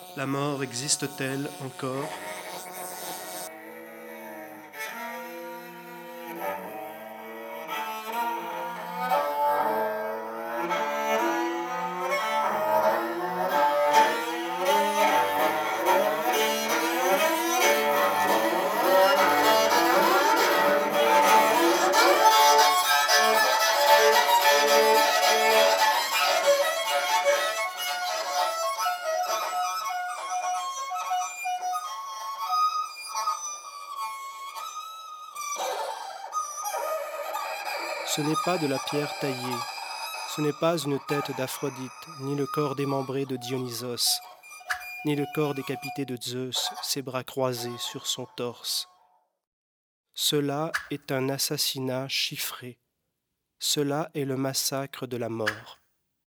La mort existe-t-elle encore ? Ce n'est pas de la pierre taillée, ce n'est pas une tête d'Aphrodite, ni le corps démembré de Dionysos, ni le corps décapité de Zeus, ses bras croisés sur son torse. Cela est un assassinat chiffré. Cela est le massacre de la mort.